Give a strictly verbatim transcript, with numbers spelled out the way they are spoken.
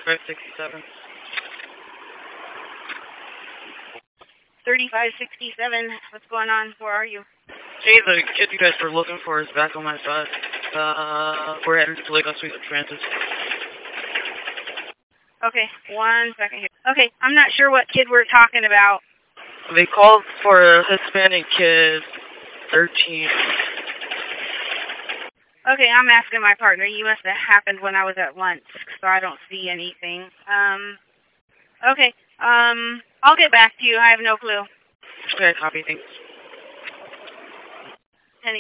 thirty-five sixty-seven. thirty-five sixty-seven, what's going on? Where are you? Hey, the kid you guys were looking for is back on my bus. Uh, we're heading to Lake Oswego Transit. Okay, one second here. Okay, I'm not sure what kid we're talking about. They called for a Hispanic kid, thirteen. Okay, I'm asking my partner. You must have happened when I was at lunch, so I don't see anything. Um, okay, um, I'll get back to you. I have no clue. Okay, copy, thanks.